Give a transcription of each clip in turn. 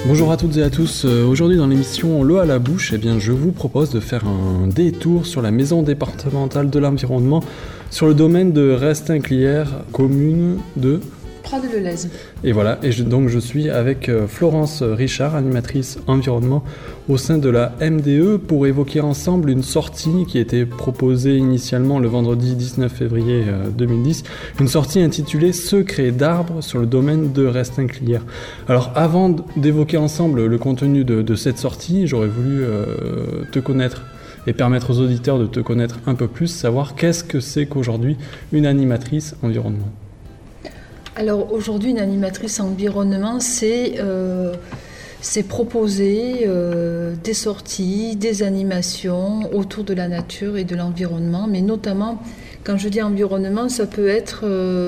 Bonjour à toutes et à tous, aujourd'hui dans l'émission L'eau à la bouche, je vous propose de faire un détour sur la maison départementale de l'environnement sur le domaine de Restinclières, commune de Prades-le-Lez. Et voilà, donc je suis avec Florence Richard, animatrice environnement au sein de la MDE pour évoquer ensemble une sortie qui était proposée initialement le vendredi 19 février 2010, une sortie intitulée Secrets d'arbres sur le domaine de Restinclières. Alors avant d'évoquer ensemble le contenu de cette sortie, j'aurais voulu te connaître et permettre aux auditeurs de te connaître un peu plus, savoir qu'est-ce que c'est qu'aujourd'hui une animatrice environnement. Alors aujourd'hui, une animatrice environnement, c'est proposer des sorties, des animations autour de la nature et de l'environnement, mais notamment, quand je dis environnement, ça peut être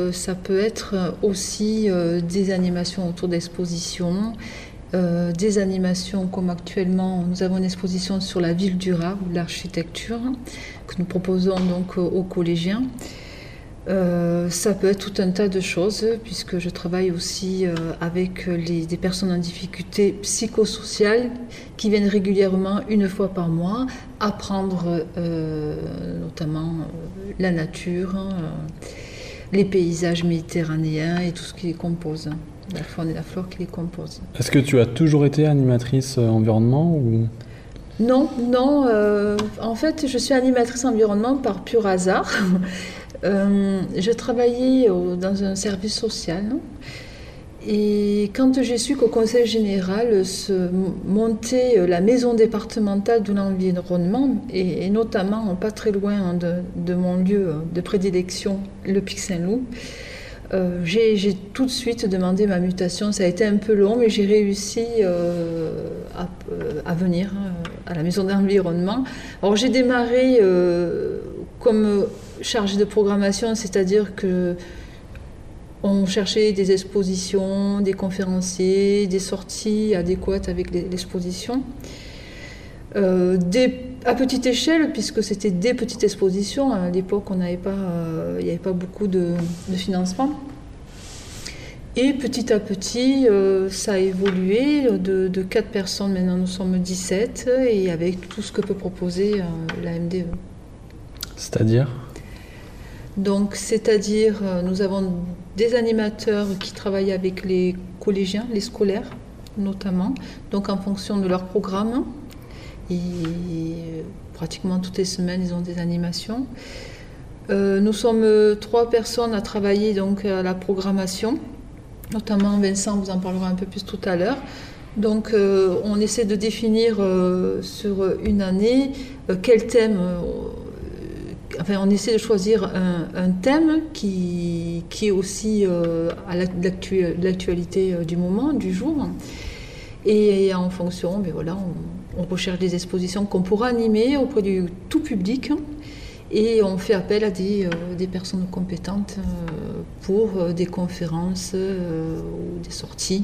aussi des animations autour d'expositions, des animations comme actuellement, nous avons une exposition sur la ville durable, l'architecture, que nous proposons donc aux collégiens. Ça peut être tout un tas de choses, puisque je travaille aussi avec des personnes en difficulté psychosociale qui viennent régulièrement, une fois par mois, apprendre notamment la nature, les paysages méditerranéens et tout ce qui les compose, la faune et la flore qui les composent. Est-ce que tu as toujours été animatrice environnement ou... Non, en fait je suis animatrice environnement par pur hasard. Je travaillais dans un service social et quand j'ai su qu'au Conseil général se montait la maison départementale de l'environnement et notamment pas très loin de mon lieu de prédilection, le Pic Saint-Loup, j'ai tout de suite demandé ma mutation. Ça a été un peu long, mais j'ai réussi à venir à la maison d'environnement. Alors j'ai démarré comme chargée de programmation, c'est-à-dire que on cherchait des expositions, des conférenciers, des sorties adéquates avec l'exposition. À petite échelle, puisque c'était des petites expositions. À l'époque, il n'y avait pas beaucoup de financement. Et petit à petit, ça a évolué. De 4 personnes, maintenant nous sommes 17, et avec tout ce que peut proposer la MDE. C'est-à-dire ? Donc, nous avons des animateurs qui travaillent avec les collégiens, les scolaires notamment, donc en fonction de leur programme. Et pratiquement toutes les semaines, ils ont des animations. Nous sommes 3 personnes à travailler donc à la programmation, notamment Vincent vous en parlera un peu plus tout à l'heure. Donc on essaie de définir sur une année quel thème. On essaie de choisir un thème qui est aussi à l'actualité du moment, du jour. Et en fonction, on recherche des expositions qu'on pourra animer auprès du tout public et on fait appel à des personnes compétentes pour des conférences ou des sorties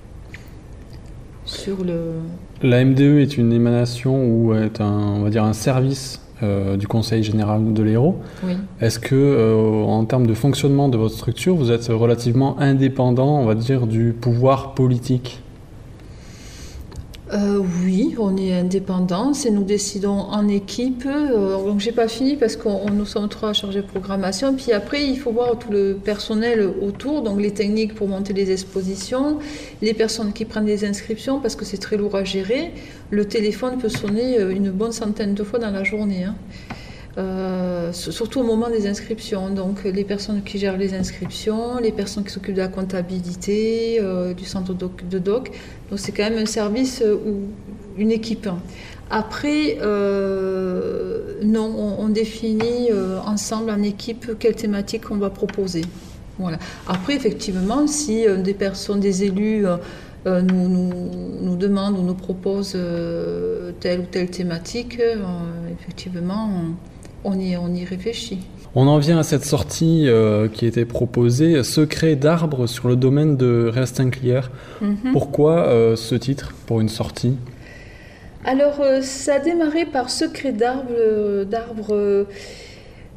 sur le... La MDE est une émanation ou est un service du Conseil général de l'Hérault. Oui. Est-ce que, en termes de fonctionnement de votre structure, vous êtes relativement indépendant, on va dire, du pouvoir politique ? Oui, on est indépendant, nous décidons en équipe. Donc j'ai pas fini parce que nous sommes 3 chargés de programmation. Puis après, il faut voir tout le personnel autour, donc les techniques pour monter les expositions, les personnes qui prennent les inscriptions parce que c'est très lourd à gérer. Le téléphone peut sonner une bonne centaine de fois dans la journée. Surtout au moment des inscriptions. Donc les personnes qui gèrent les inscriptions, les personnes qui s'occupent de la comptabilité, du centre de doc. Donc c'est quand même un service ou une équipe. Après, on définit ensemble en équipe quelle thématique on va proposer. Voilà. Après, effectivement, si des élus nous demandent ou nous proposent telle ou telle thématique, effectivement, on y réfléchit. On en vient à cette sortie qui était proposée, Secrets d'arbres sur le domaine de Restinclières. Pourquoi ce titre pour une sortie ? Alors, ça a démarré par Secrets d'arbres.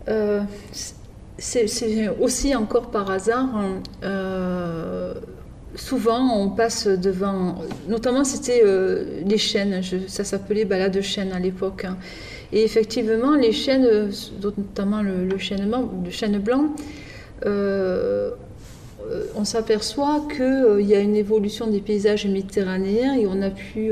C'est aussi encore par hasard. souvent, on passe devant, notamment c'était les chênes, ça s'appelait balade de chêne à l'époque. Hein. Et effectivement, les chênes, notamment le chêne blanc, on s'aperçoit qu'il y a une évolution des paysages méditerranéens et on a pu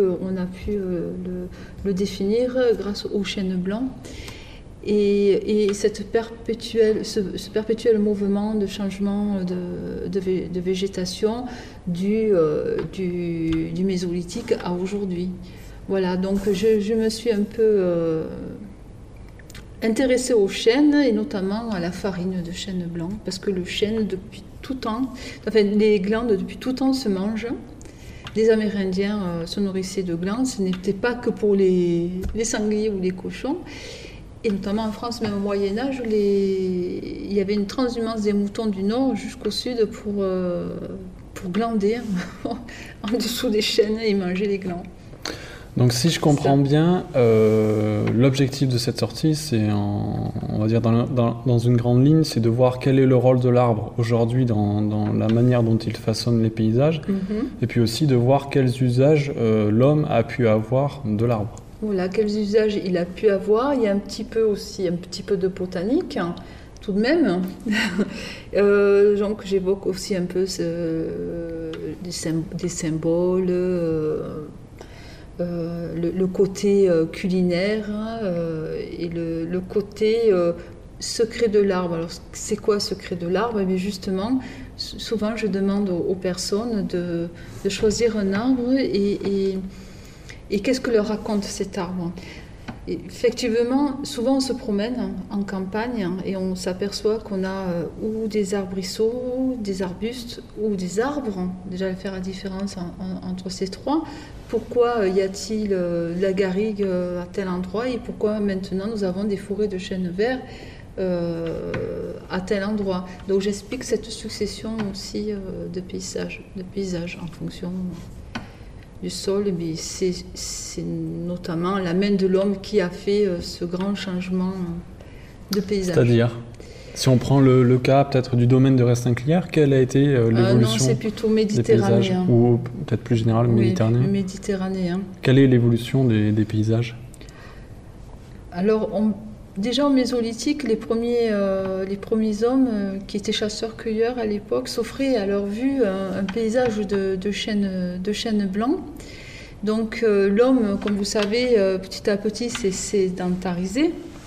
le définir grâce au chêne blanc. Et ce perpétuel mouvement de changement de végétation du Mésolithique à aujourd'hui. Voilà, donc je me suis un peu intéressée au chêne et notamment à la farine de chêne blanc, parce que le chêne, depuis tout temps, les glandes depuis tout temps se mangent. Les Amérindiens se nourrissaient de glandes, ce n'était pas que pour les sangliers ou les cochons. Et notamment en France, même au Moyen-Âge, il y avait une transhumance des moutons du nord jusqu'au sud pour glander en dessous des chênes et manger les glands. Donc si je comprends bien, l'objectif de cette sortie, c'est, on va dire dans une grande ligne, c'est de voir quel est le rôle de l'arbre aujourd'hui dans la manière dont il façonne les paysages, et puis aussi de voir quels usages l'homme a pu avoir de l'arbre. Voilà, quels usages il a pu avoir. Il y a un petit peu de botanique, hein, tout de même. Donc j'évoque aussi un peu des symboles, le côté culinaire et le côté secret de l'arbre. Alors c'est quoi secret de l'arbre? Eh bien, justement, souvent je demande aux personnes de choisir un arbre et qu'est-ce que leur raconte cet arbre? Et effectivement, souvent on se promène en campagne et on s'aperçoit qu'on a ou des arbrisseaux, des arbustes ou des arbres. Déjà, faire la différence entre ces trois. Pourquoi y a-t-il la garrigue à tel endroit et pourquoi maintenant nous avons des forêts de chênes verts à tel endroit? Donc j'explique cette succession aussi de paysages en fonction du sol, mais c'est notamment la main de l'homme qui a fait ce grand changement de paysage. C'est-à-dire, si on prend le cas peut-être du domaine de Restinclière, quelle a été l'évolution non, c'est plutôt méditerranéen. Des paysages, ou peut-être plus général, méditerranéen. Méditerranéen. Quelle est l'évolution des paysages? Alors, déjà au Mésolithique, les premiers hommes qui étaient chasseurs-cueilleurs à l'époque s'offraient à leur vue un paysage de chênes blancs. Donc l'homme, comme vous savez, petit à petit s'est sédentarisé.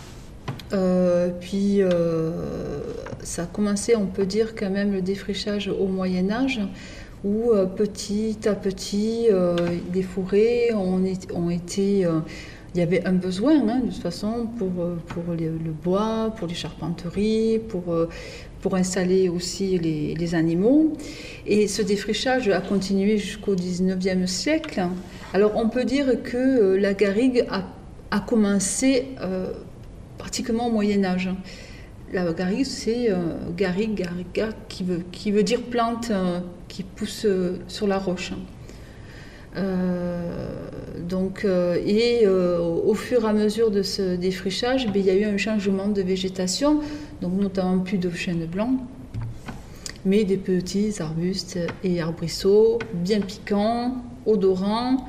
Puis ça a commencé, on peut dire quand même, le défrichage au Moyen-Âge, où petit à petit les forêts ont été... il y avait un besoin, de toute façon, pour le bois, pour les charpenteries, pour installer aussi les animaux. Et ce défrichage a continué jusqu'au XIXe siècle. Alors, on peut dire que la garrigue a commencé pratiquement au Moyen-Âge. La garrigue, c'est garriga, qui veut dire plante qui pousse sur la roche. Au fur et à mesure de ce défrichage, il y a eu un changement de végétation, donc notamment plus de chênes blancs, mais des petits arbustes et arbrisseaux bien piquants, odorants.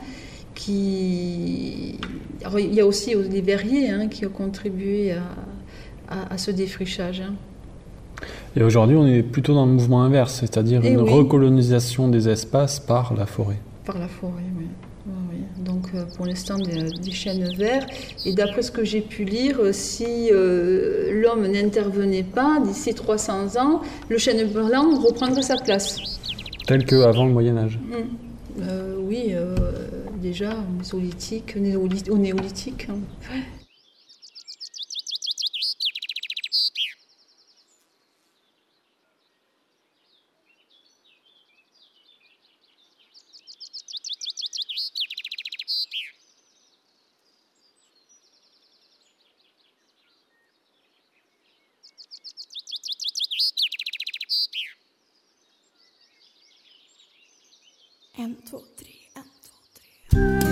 Alors, il y a aussi les verriers qui ont contribué à ce défrichage. Et aujourd'hui, on est plutôt dans le mouvement inverse, c'est-à-dire une recolonisation des espaces par la forêt. Par la forêt, oui. Donc pour l'instant des chênes verts. Et d'après ce que j'ai pu lire, si l'homme n'intervenait pas, d'ici 300 ans, le chêne blanc reprendrait sa place. Tel qu'avant le Moyen-Âge. Oui, déjà au Mésolithique, au Néolithique. En, två, tre, en, två, tre.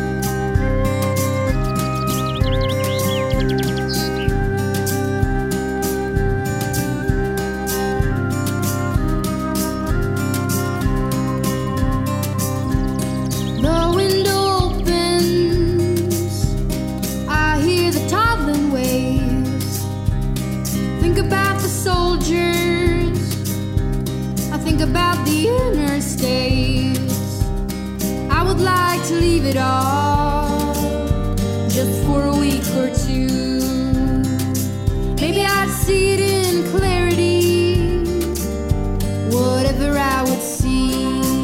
think about the soldiers, I think about the interstates. I would like to leave it all, just for a week or two. Maybe I'd see it in clarity, whatever I would see.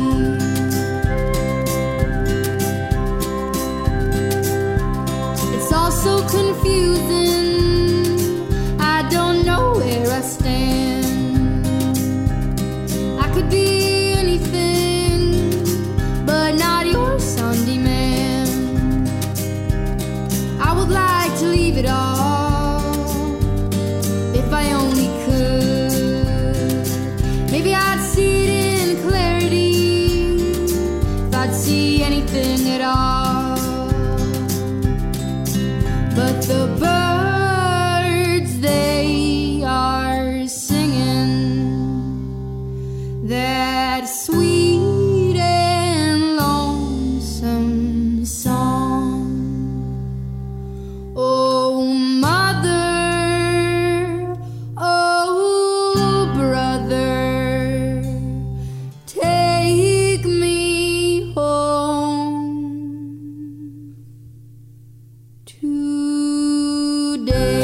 It's all so confusing, I don't know where I stand. I could be anything, but not your Sunday man. I would like to leave it all, if I only could. Maybe I'd see it in clarity, if I'd see anything at all. But the birds, they are singing that sweet and lonesome song. Oh, mother, oh, brother, take me home today.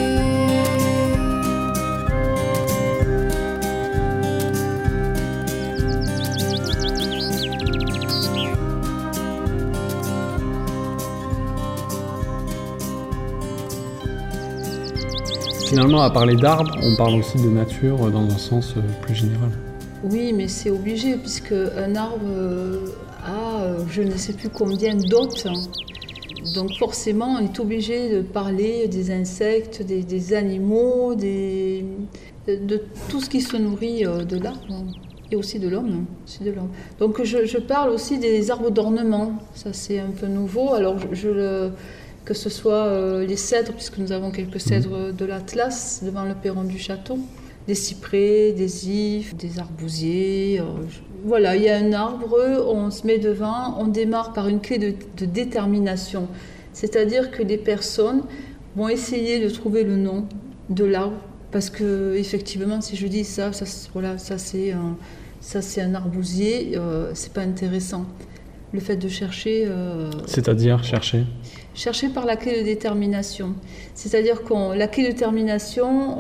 Finalement, à parler d'arbres, on parle aussi de nature dans un sens plus général. Oui, mais c'est obligé, puisque un arbre a je ne sais plus combien d'hôtes. Donc forcément, on est obligé de parler des insectes, des animaux, de tout ce qui se nourrit de l'arbre. Et aussi de l'homme. Donc je parle aussi des arbres d'ornement. Ça, c'est un peu nouveau. Alors que ce soit les cèdres, puisque nous avons quelques cèdres de l'Atlas devant le perron du château, des cyprès, des ifs, des arbousiers. Voilà, il y a un arbre, on se met devant, on démarre par une clé de détermination. C'est-à-dire que les personnes vont essayer de trouver le nom de l'arbre, parce que effectivement, si je dis ça c'est un arbousier, c'est pas intéressant. Le fait de chercher... C'est-à-dire chercher par la clé de détermination. C'est-à-dire la clé de détermination,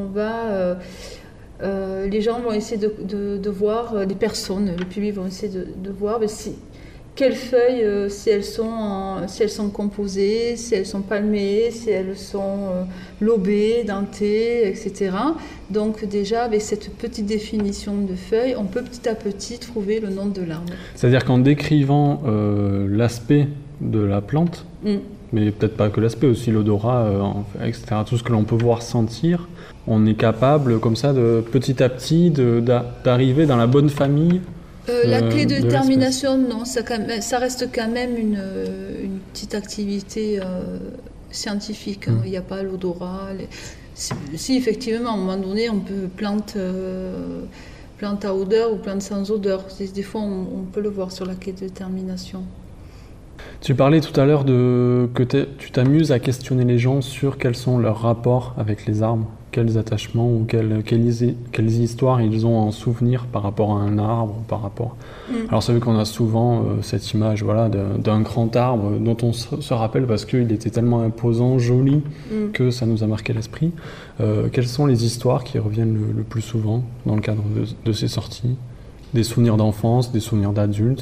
les gens vont essayer de voir, les personnes, le public vont essayer de voir quelles feuilles, si elles sont composées, si elles sont palmées, si elles sont lobées, dentées, etc. Donc déjà, avec cette petite définition de feuilles, on peut petit à petit trouver le nom de l'arbre. C'est-à-dire qu'en décrivant l'aspect de la plante, mais peut-être pas que l'aspect, aussi l'odorat, etc., tout ce que l'on peut voir, sentir, on est capable, comme ça, de petit à petit, d'arriver dans la bonne famille. La clé de détermination, non, ça reste quand même une petite activité scientifique. Il n'y a pas l'odorat. Si effectivement, à un moment donné, on peut plante à odeur ou plante sans odeur. Des fois, on peut le voir sur la clé de détermination. Tu parlais tout à l'heure que tu t'amuses à questionner les gens sur quels sont leurs rapports avec les arbres, quels attachements ou quelles histoires ils ont en souvenir par rapport à un arbre, par rapport... Alors c'est vrai qu'on a souvent cette image d'un grand arbre dont on se rappelle parce qu'il était tellement imposant, joli, que ça nous a marqué l'esprit. Quelles sont les histoires qui reviennent le plus souvent dans le cadre de ces sorties ? Des souvenirs d'enfance, des souvenirs d'adultes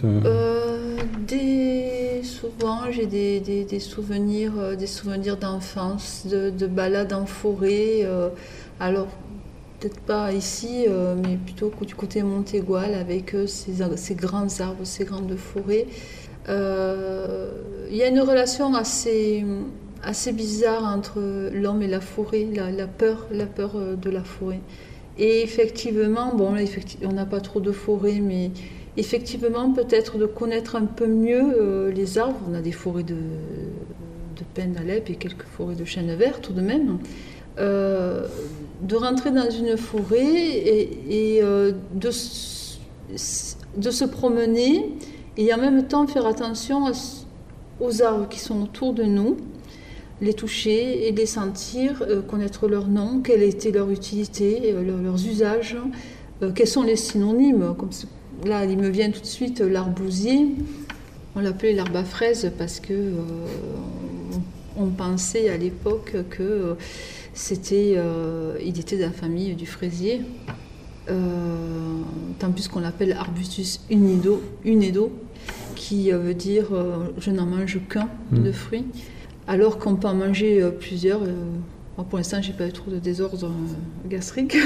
Souvent, j'ai des souvenirs d'enfance, de balades en forêt. Alors, peut-être pas ici, mais plutôt du côté Montégoal, avec ces grands arbres, ces grandes forêts. Il y a une relation assez bizarre entre l'homme et la forêt, la peur de la forêt. Et effectivement, on n'a pas trop de forêt, mais effectivement, peut-être de connaître un peu mieux les arbres. On a des forêts de pins d'Alep et quelques forêts de chênes verts tout de même. De rentrer dans une forêt et de se promener et en même temps faire attention aux arbres qui sont autour de nous. les toucher et les sentir, connaître leur nom, quelle était leur utilité, leurs usages, quels sont les synonymes. Comme là, il me vient tout de suite l'arbousier. On l'appelait l'arbre à fraises parce que on pensait à l'époque que il était de la famille du fraisier. Tant plus qu'on l'appelle Arbutus unedo, qui veut dire je n'en mange qu'un de fruits, alors qu'on peut en manger plusieurs. Moi, pour l'instant, j'ai pas eu trop de désordre gastrique.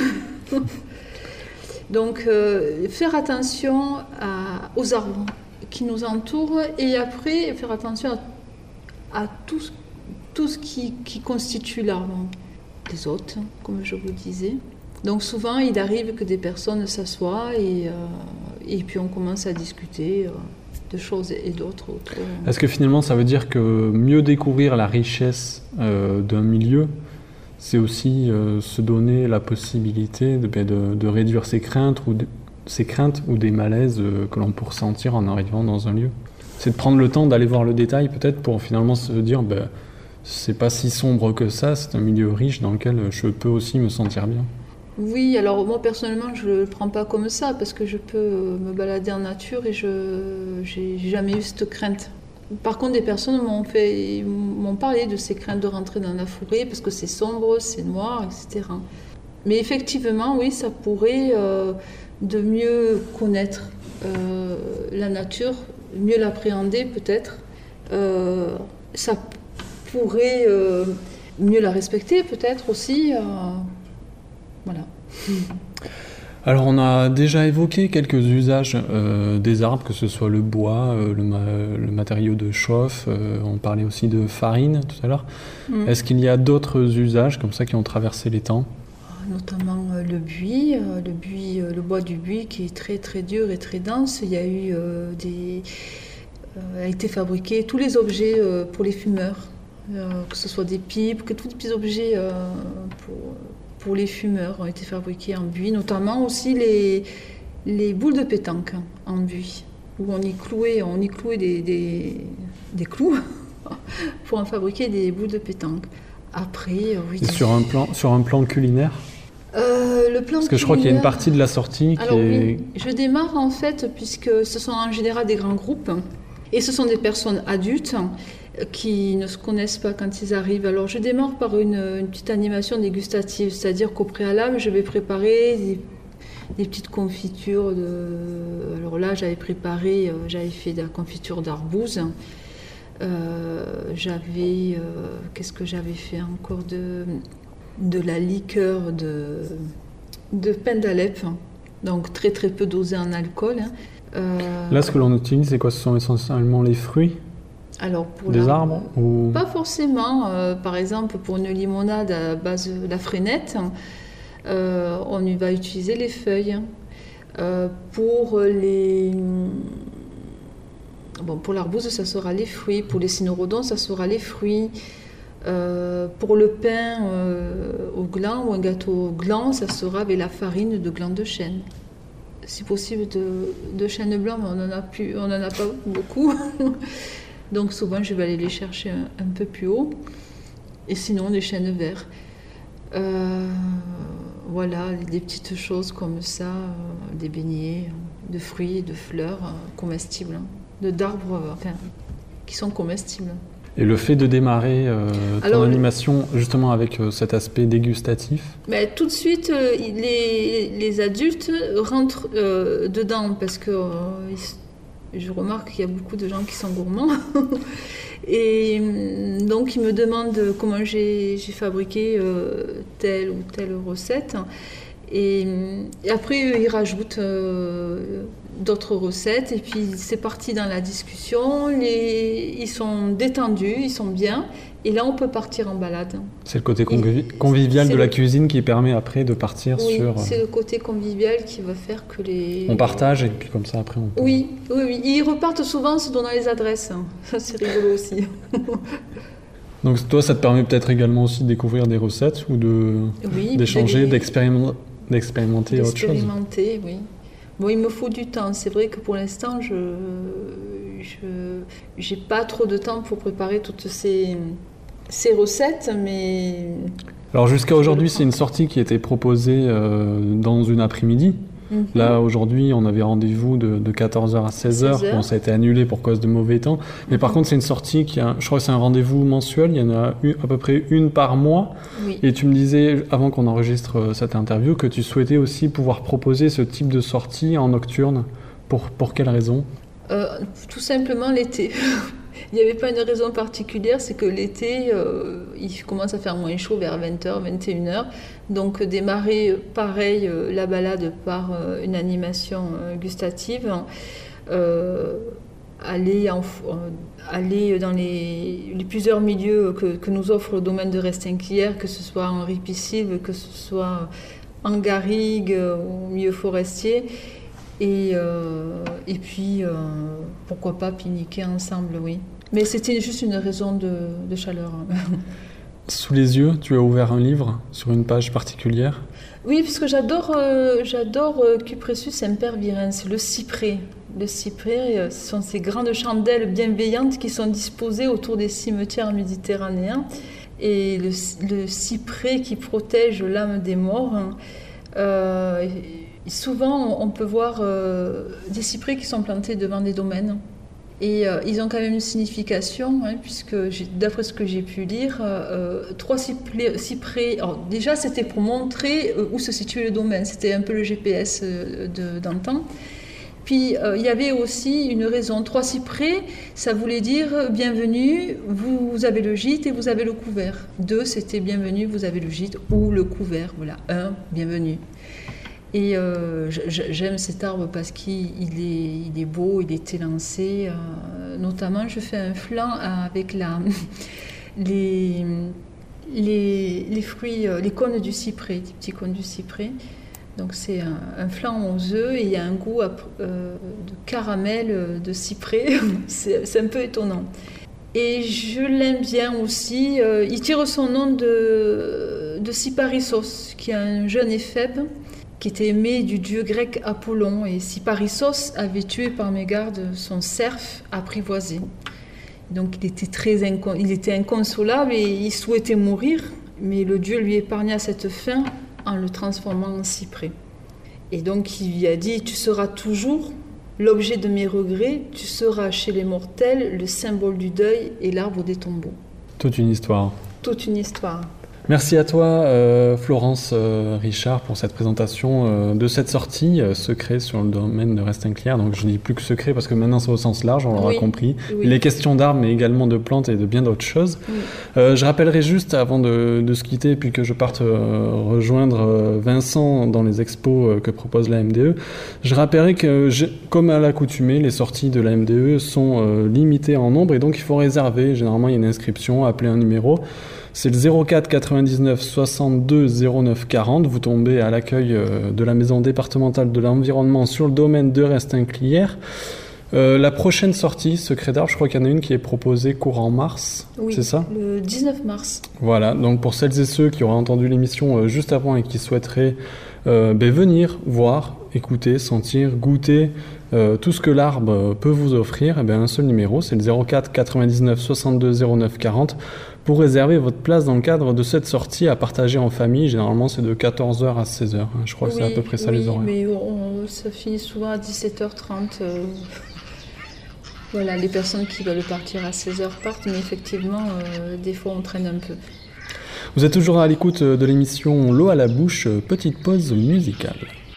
Donc, faire attention aux arbres qui nous entourent et après faire attention à tout ce qui constitue l'arbre. Les hôtes, comme je vous disais. Donc souvent, il arrive que des personnes s'assoient et puis on commence à discuter de choses et d'autres. Est-ce que finalement, ça veut dire que mieux découvrir la richesse d'un milieu, c'est aussi se donner la possibilité de réduire ses craintes ou des malaises que l'on peut ressentir en arrivant dans un lieu? C'est de prendre le temps d'aller voir le détail peut-être pour finalement se dire c'est pas si sombre que ça, c'est un milieu riche dans lequel je peux aussi me sentir bien. Oui, alors moi personnellement je ne le prends pas comme ça parce que je peux me balader en nature et j'ai jamais eu cette crainte. Par contre, des personnes m'ont parlé de ces craintes de rentrer dans la forêt parce que c'est sombre, c'est noir, etc. Mais effectivement, oui, ça pourrait de mieux connaître la nature, mieux l'appréhender peut-être. Ça pourrait mieux la respecter peut-être aussi. Voilà. Alors on a déjà évoqué quelques usages des arbres, que ce soit le bois, le matériau de chauffe, on parlait aussi de farine tout à l'heure. Est-ce qu'il y a d'autres usages comme ça qui ont traversé les temps? Notamment le bois du buis qui est très très dur et très dense. Il y a eu a été fabriqué tous les objets pour les fumeurs, que ce soit des pipes, que tous les petits objets pour les fumeurs ont été fabriqués en buis, notamment aussi les boules de pétanque en buis, où on y clouait des clous pour en fabriquer des boules de pétanque. Après, oui. Et sur un plan culinaire? Le plan Parce que je crois qu'il y a une partie de la sortie qui est... Oui, je démarre en fait, puisque ce sont en général des grands groupes, et ce sont des personnes adultes qui ne se connaissent pas quand ils arrivent. Alors je démarre par une petite animation dégustative, c'est-à-dire qu'au préalable, je vais préparer des petites confitures. Alors là, j'avais fait de la confiture d'arbouze. Qu'est-ce que j'avais fait encore de la liqueur de pain d'Alep, donc très très peu dosé en alcool. Là, ce que l'on utilise, c'est quoi? Ce sont essentiellement les fruits? Alors pour des arbres ou... Pas forcément. Par exemple, pour une limonade à base de la frénette, on y va utiliser les feuilles. Pour l'arbouze, ça sera les fruits. Pour les cynorrhodons, ça sera les fruits. Pour le pain au gland ou un gâteau au gland, ça sera avec la farine de gland de chêne. Si possible de chêne blanc, mais on n'en a pas beaucoup. Donc souvent, je vais aller les chercher un peu plus haut. Et sinon, des chênes verts. Voilà, des petites choses comme ça, des beignets de fruits, de fleurs comestibles, d'arbres qui sont comestibles. Et le fait de démarrer ton animation justement avec cet aspect dégustatif? Tout de suite, les adultes rentrent dedans parce que je remarque qu'il y a beaucoup de gens qui sont gourmands. Et donc, ils me demandent comment j'ai fabriqué telle ou telle recette. Et après, ils rajoutent d'autres recettes. Et puis, c'est parti dans la discussion. Ils sont détendus, ils sont bien. Et là, on peut partir en balade. C'est le côté convivial de la cuisine qui permet après de partir sur... Oui, c'est le côté convivial qui va faire que on partage et puis comme ça, après, on peut... Oui. Ils repartent souvent en se donnant les adresses. Ça, c'est rigolo aussi. Donc toi, ça te permet peut-être également aussi de découvrir des recettes ou d'échanger, d'expérimenter autre chose. D'expérimenter, oui. Bon, il me faut du temps. C'est vrai que pour l'instant, je n'ai pas trop de temps pour préparer toutes ces ces recettes, mais... Alors jusqu'à aujourd'hui, c'est une sortie qui était proposée dans une après-midi. Là, aujourd'hui, on avait rendez-vous de 14h à 16h. Bon, ça a été annulé pour cause de mauvais temps. Mais par contre, c'est une sortie je crois que c'est un rendez-vous mensuel. Il y en a à peu près une par mois. Oui. Et tu me disais, avant qu'on enregistre cette interview, que tu souhaitais aussi pouvoir proposer ce type de sortie en nocturne. Pour quelle raison ? Tout simplement l'été. Il n'y avait pas une raison particulière, c'est que l'été, il commence à faire moins chaud vers 20h, 21h. Donc démarrer pareil la balade par une animation gustative, aller dans les plusieurs milieux que nous offre le domaine de Restinclières, que ce soit en ripisylve, que ce soit en garrigue ou milieu forestier. Et puis, pourquoi pas pique-niquer ensemble, oui. Mais c'était juste une raison de chaleur. Sous les yeux, tu as ouvert un livre sur une page particulière ? Oui, parce que j'adore Cupressus impervirens, le cyprès. Le cyprès, ce sont ces grandes chandelles bienveillantes qui sont disposées autour des cimetières méditerranéens. Et le cyprès qui protège l'âme des morts. Souvent, on peut voir des cyprès qui sont plantés devant des domaines. Et ils ont quand même une signification, puisque d'après ce que j'ai pu lire, 3 cyprès. Alors, déjà, c'était pour montrer où se situait le domaine. C'était un peu le GPS d'antan. Puis, il y avait aussi une raison. 3 cyprès, ça voulait dire bienvenue, vous avez le gîte et vous avez le couvert. 2, c'était bienvenue, vous avez le gîte ou le couvert. Voilà, 1, bienvenue. Et j'aime cet arbre parce qu'il est beau, il est élancé. Notamment, je fais un flan avec les fruits, les cônes du cyprès, les petits cônes du cyprès. Donc c'est un flan aux œufs et il y a un goût de caramel de cyprès. C'est un peu étonnant. Et je l'aime bien aussi. Il tire son nom de Cyparissos, qui est un jeune éphèbe qui était aimé du dieu grec Apollon. Et Cyparissos avait tué par mégarde son cerf apprivoisé. Donc il était inconsolable et il souhaitait mourir, mais le dieu lui épargna cette fin en le transformant en cyprès. Et donc il lui a dit « Tu seras toujours l'objet de mes regrets, tu seras chez les mortels le symbole du deuil et l'arbre des tombeaux. » Toute une histoire. Toute une histoire. Merci à toi, Florence Richard, pour cette présentation de cette sortie secret sur le domaine de Restinclières. Donc je ne dis plus que secret parce que maintenant c'est au sens large, on l'aura compris. Oui. Les questions d'arbres, mais également de plantes et de bien d'autres choses. Oui. Je rappellerai juste, avant de se quitter, puis que je parte rejoindre Vincent dans les expos que propose la MDE, je rappellerai que, comme à l'accoutumée, les sorties de la MDE sont limitées en nombre et donc il faut réserver. Généralement, il y a une inscription, appeler un numéro. C'est le 04 99 62 09 40. Vous tombez à l'accueil de la Maison départementale de l'environnement sur le domaine de Restinclières. La prochaine sortie, Secret d'Arbre, je crois qu'il y en a une qui est proposée courant mars, oui, c'est ça ? Le 19 mars. Voilà, donc pour celles et ceux qui auraient entendu l'émission juste avant et qui souhaiteraient venir voir, écouter, sentir, goûter tout ce que l'arbre peut vous offrir, un seul numéro, c'est le 04 99 62 09 40 pour réserver votre place dans le cadre de cette sortie à partager en famille. Généralement, c'est de 14h à 16h. Je crois que c'est à peu près ça les horaires. Oui, mais ça finit souvent à 17h30. Voilà, les personnes qui veulent partir à 16h partent, mais effectivement, des fois, on traîne un peu. Vous êtes toujours à l'écoute de l'émission L'eau à la bouche, petite pause musicale.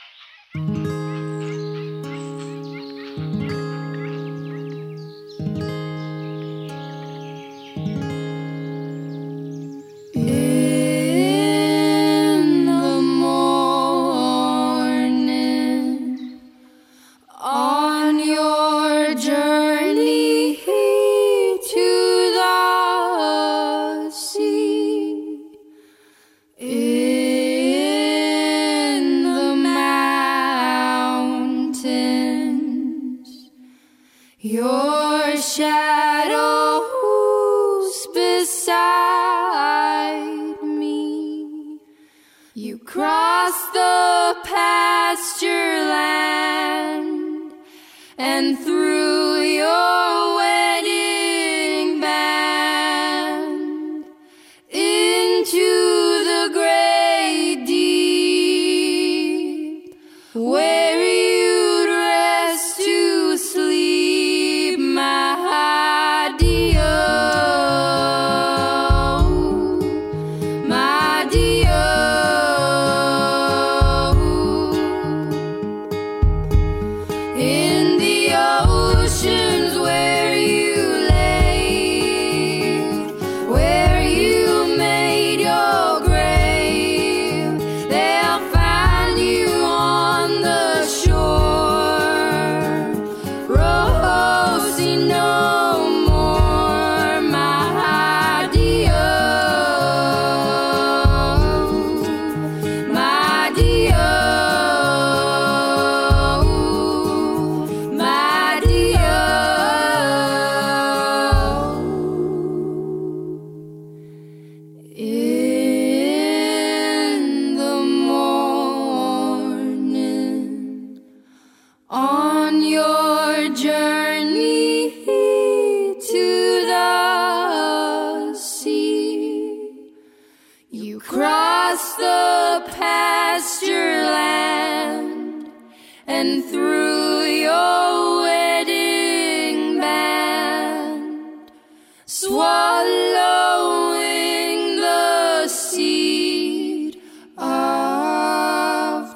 Your shadows beside me. You cross the pasture land and through your wedding band and through your wedding band, swallowing the seed of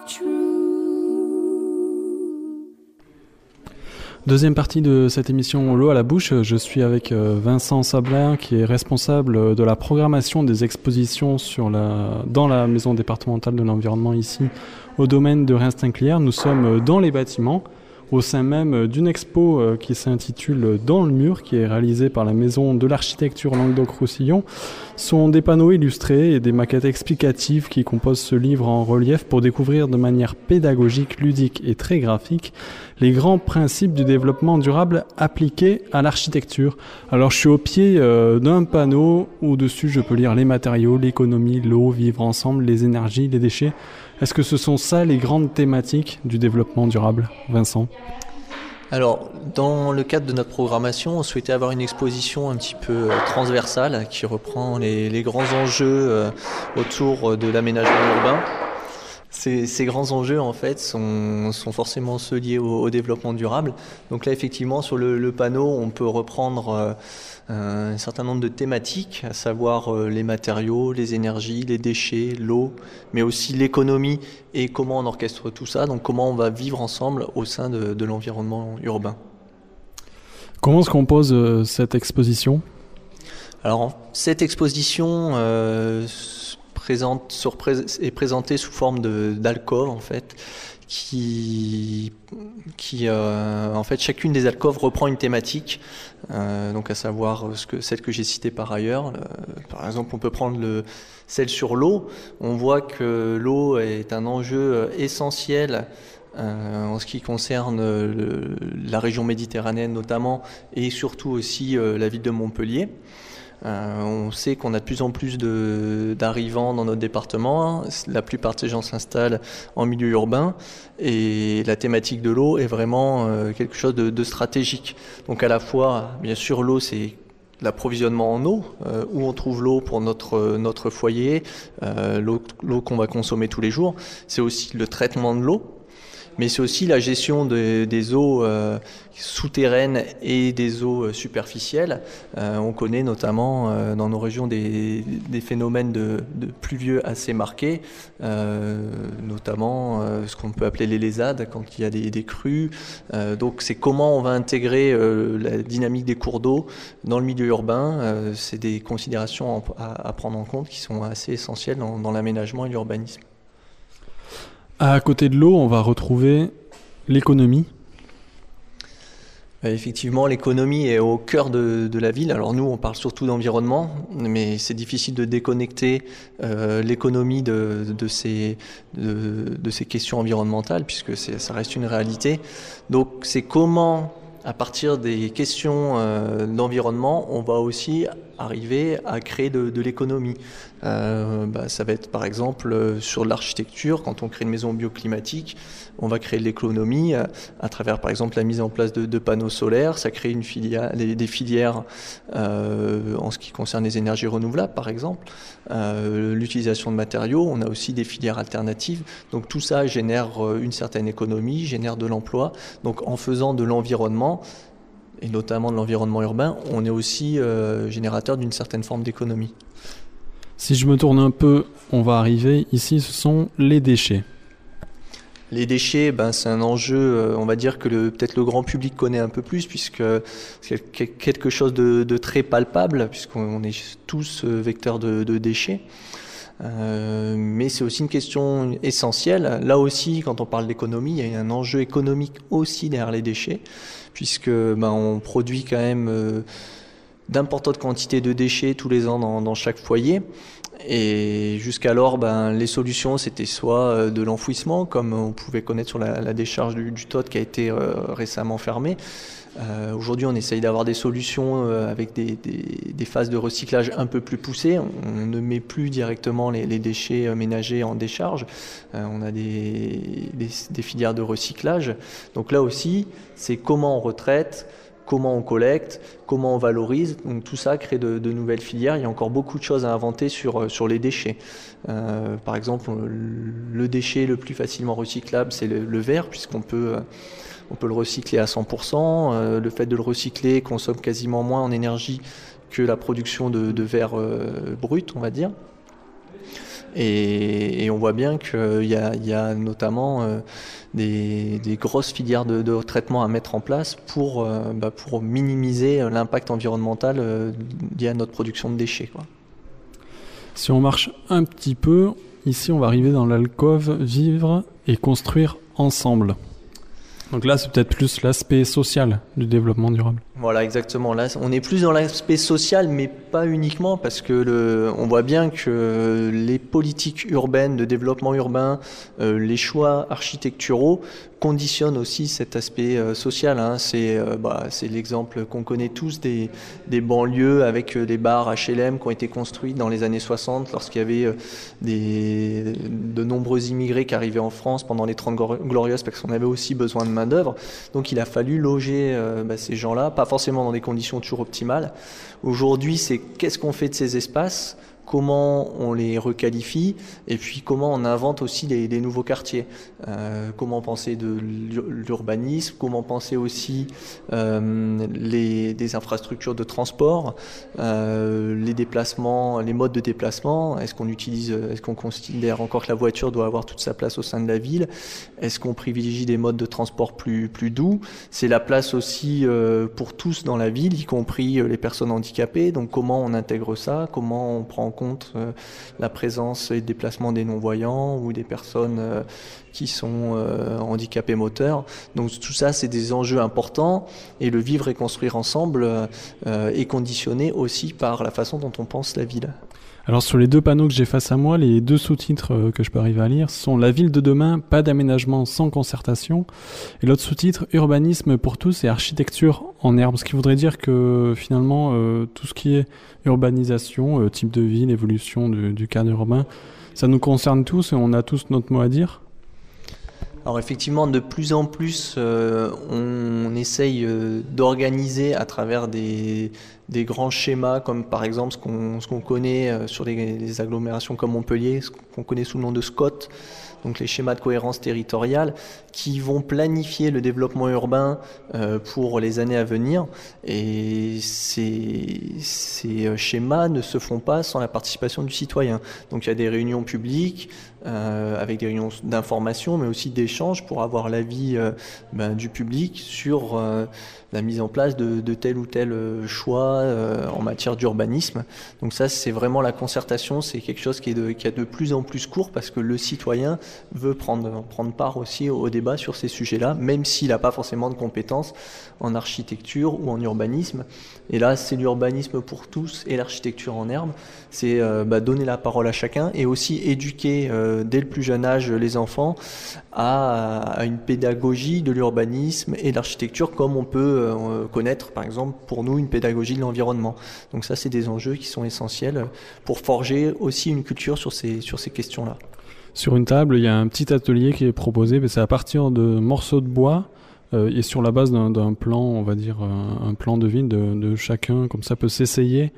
truth. Deuxième partie de cette émission L'eau à la bouche, je suis avec Vincent Sablin qui est responsable de la programmation des expositions dans la maison départementale de l'environnement ici au domaine de Reims-Tinclière. Nous sommes dans les bâtiments au sein même d'une expo qui s'intitule Dans le mur, qui est réalisée par la maison de l'architecture Languedoc-Roussillon. Ce sont des panneaux illustrés et des maquettes explicatives qui composent ce livre en relief pour découvrir de manière pédagogique, ludique et très graphique les grands principes du développement durable appliqués à l'architecture. Alors je suis au pied d'un panneau où dessus je peux lire les matériaux, l'économie, l'eau, vivre ensemble, les énergies, les déchets. Est-ce que ce sont ça les grandes thématiques du développement durable, Vincent ? Alors, dans le cadre de notre programmation, on souhaitait avoir une exposition un petit peu transversale qui reprend les grands enjeux autour de l'aménagement urbain. Ces grands enjeux, en fait, sont forcément ceux liés au développement durable. Donc là, effectivement, sur le panneau, on peut reprendre un certain nombre de thématiques, à savoir les matériaux, les énergies, les déchets, l'eau, mais aussi l'économie et comment on orchestre tout ça, donc comment on va vivre ensemble au sein de l'environnement urbain. Comment se compose cette exposition ? Alors, cette exposition est présentée sous forme d'alcôve, en fait, qui en fait, chacune des alcôves reprend une thématique, donc à savoir celle que j'ai citée par ailleurs. Par exemple, on peut prendre celle sur l'eau. On voit que l'eau est un enjeu essentiel en ce qui concerne la région méditerranéenne notamment, et surtout aussi la ville de Montpellier. On sait qu'on a de plus en plus d'arrivants dans notre département. La plupart de ces gens s'installent en milieu urbain et la thématique de l'eau est vraiment quelque chose de stratégique. Donc à la fois, bien sûr, l'eau, c'est l'approvisionnement en eau, où on trouve l'eau pour notre foyer, l'eau qu'on va consommer tous les jours. C'est aussi le traitement de l'eau. Mais c'est aussi la gestion des eaux souterraines et des eaux superficielles. On connaît notamment dans nos régions des phénomènes de pluvieux assez marqués, notamment ce qu'on peut appeler les lézades quand il y a des crues. Donc c'est comment on va intégrer la dynamique des cours d'eau dans le milieu urbain. C'est des considérations à prendre en compte qui sont assez essentielles dans l'aménagement et l'urbanisme. À côté de l'eau, on va retrouver l'économie. Effectivement, l'économie est au cœur de la ville. Alors nous, on parle surtout d'environnement, mais c'est difficile de déconnecter l'économie de ces questions environnementales, puisque ça reste une réalité. Donc c'est comment, à partir des questions d'environnement, on va aussi arriver à créer de l'économie. Ça va être par exemple sur l'architecture, quand on crée une maison bioclimatique, on va créer de l'économie à travers par exemple la mise en place de panneaux solaires. Ça crée des filières en ce qui concerne les énergies renouvelables par exemple, l'utilisation de matériaux. On a aussi des filières alternatives. Donc tout ça génère une certaine économie, génère de l'emploi. Donc en faisant de l'environnement, et notamment de l'environnement urbain, on est aussi générateur d'une certaine forme d'économie. Si je me tourne un peu, on va arriver ici, ce sont les déchets. Les déchets, c'est un enjeu, on va dire que peut-être le grand public connaît un peu plus, puisque c'est quelque chose de très palpable, puisqu'on est tous vecteurs de déchets. Mais c'est aussi une question essentielle. Là aussi, quand on parle d'économie, il y a un enjeu économique aussi derrière les déchets, puisque on produit quand même d'importantes quantités de déchets tous les ans dans chaque foyer. Et jusqu'alors, les solutions, c'était soit de l'enfouissement, comme on pouvait connaître sur la décharge du Todd qui a été récemment fermée. Aujourd'hui, on essaye d'avoir des solutions avec des phases de recyclage un peu plus poussées. On ne met plus directement les déchets ménagers en décharge. On a des filières de recyclage. Donc là aussi, c'est comment on retraite, comment on collecte, comment on valorise. Donc tout ça crée de nouvelles filières. Il y a encore beaucoup de choses à inventer sur les déchets. Par exemple, le déchet le plus facilement recyclable, c'est le verre, puisqu'on peut le recycler à 100%. Le fait de le recycler consomme quasiment moins en énergie que la production de verre brut, on va dire. Et on voit bien qu'il y a notamment des grosses filières de traitement à mettre en place pour minimiser l'impact environnemental lié à notre production de déchets, quoi. Si on marche un petit peu, ici on va arriver dans l'alcôve vivre et construire ensemble. Donc là, c'est peut-être plus l'aspect social du développement durable. Voilà, exactement. Là, on est plus dans l'aspect social, mais pas uniquement, parce que on voit bien que les politiques urbaines, de développement urbain, les choix architecturaux conditionnent aussi cet aspect social, hein. C'est l'exemple qu'on connaît tous des banlieues avec des bars HLM qui ont été construits dans les années 60 lorsqu'il y avait de nombreux immigrés qui arrivaient en France pendant les 30 glorieuses, parce qu'on avait aussi besoin de main-d'œuvre. Donc il a fallu loger ces gens-là, pas forcément dans des conditions toujours optimales. Aujourd'hui, c'est qu'est-ce qu'on fait de ces espaces ? Comment on les requalifie et puis comment on invente aussi des nouveaux quartiers. Comment penser de l'urbanisme, comment penser aussi des infrastructures de transport, les déplacements, les modes de déplacement. Est-ce qu'on considère encore que la voiture doit avoir toute sa place au sein de la ville? Est-ce qu'on privilégie des modes de transport plus doux? C'est la place aussi pour tous dans la ville, y compris les personnes handicapées. Donc comment on intègre ça? Comment on prend en compte la présence et le déplacement des non-voyants ou des personnes qui sont handicapés moteurs. Donc tout ça, c'est des enjeux importants, et le vivre et construire ensemble est conditionné aussi par la façon dont on pense la ville. Alors sur les deux panneaux que j'ai face à moi, les deux sous-titres que je peux arriver à lire sont « La ville de demain, pas d'aménagement sans concertation » et l'autre sous-titre « Urbanisme pour tous et architecture en herbe », ce qui voudrait dire que finalement tout ce qui est urbanisation, type de ville, évolution du cadre urbain, ça nous concerne tous et on a tous notre mot à dire. Alors effectivement, de plus en plus, on essaye d'organiser à travers des grands schémas, comme par exemple ce qu'on connaît sur les agglomérations comme Montpellier, ce qu'on connaît sous le nom de SCOT, donc les schémas de cohérence territoriale, qui vont planifier le développement urbain pour les années à venir. Et ces schémas ne se font pas sans la participation du citoyen. Donc il y a des réunions publiques, avec des réunions d'information, mais aussi d'échanges pour avoir l'avis du public sur la mise en place de tel ou tel choix en matière d'urbanisme. Donc ça, c'est vraiment la concertation, c'est quelque chose qui a de plus en plus court, parce que le citoyen veut prendre part aussi au débat sur ces sujets-là, même s'il n'a pas forcément de compétences en architecture ou en urbanisme. Et là, c'est l'urbanisme pour tous et l'architecture en herbe. C'est donner la parole à chacun et aussi éduquer dès le plus jeune âge les enfants à une pédagogie de l'urbanisme et de l'architecture, comme on peut connaître par exemple pour nous une pédagogie de l'environnement. Donc ça, c'est des enjeux qui sont essentiels pour forger aussi une culture sur ces questions-là. Sur une table, il y a un petit atelier qui est proposé, mais c'est à partir de morceaux de bois et sur la base d'un plan, on va dire un plan de ville de chacun, comme ça peut s'essayer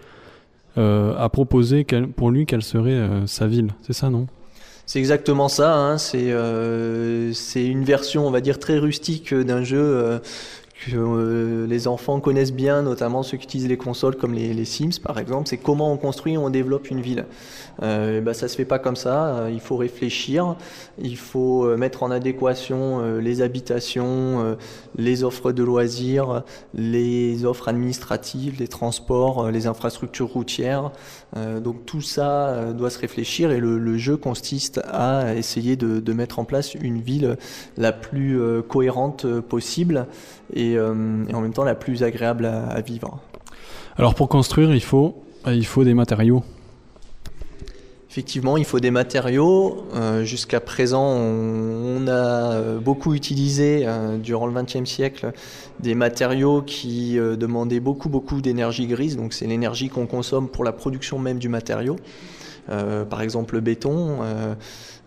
à proposer pour lui quelle serait sa ville. C'est ça, non ? C'est exactement ça, hein. C'est une version, on va dire, très rustique d'un jeu que les enfants connaissent bien, notamment ceux qui utilisent les consoles comme les Sims par exemple. C'est comment on construit et on développe une ville. Ça se fait pas comme ça, il faut réfléchir, il faut mettre en adéquation les habitations, les offres de loisirs, les offres administratives, les transports, les infrastructures routières. Donc tout ça doit se réfléchir, et le jeu consiste à essayer de mettre en place une ville la plus cohérente possible et en même temps la plus agréable à vivre. Alors pour construire, il faut des matériaux. Effectivement, il faut des matériaux. Jusqu'à présent, on a beaucoup utilisé durant le XXe siècle des matériaux qui demandaient beaucoup d'énergie grise. Donc c'est l'énergie qu'on consomme pour la production même du matériau. Par exemple le béton.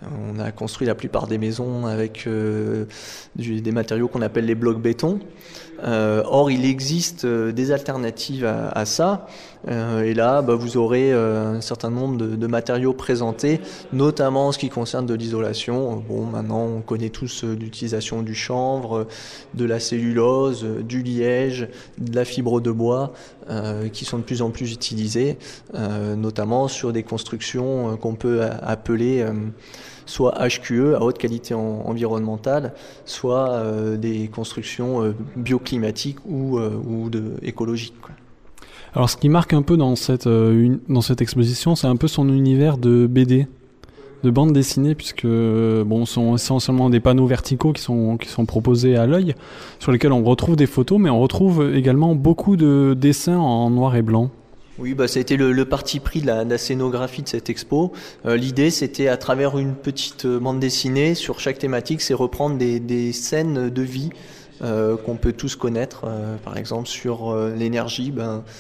On a construit la plupart des maisons avec des matériaux qu'on appelle les blocs béton. Or, il existe des alternatives à ça. Et là, vous aurez un certain nombre de matériaux présentés, notamment en ce qui concerne de l'isolation. Bon, maintenant, on connaît tous l'utilisation du chanvre, de la cellulose, du liège, de la fibre de bois, qui sont de plus en plus utilisés, notamment sur des constructions qu'on peut appeler soit HQE, à haute qualité environnementale, soit des constructions bioclimatiques ou écologiques, quoi. Alors ce qui marque un peu dans cette exposition, c'est un peu son univers de BD, de bande dessinée, puisque sont essentiellement des panneaux verticaux qui sont proposés à l'œil, sur lesquels on retrouve des photos, mais on retrouve également beaucoup de dessins en noir et blanc. Oui, ça a été le parti pris de la scénographie de cette expo. L'idée, c'était à travers une petite bande dessinée, sur chaque thématique, c'est reprendre des scènes de vie qu'on peut tous connaître. Par exemple, sur l'énergie,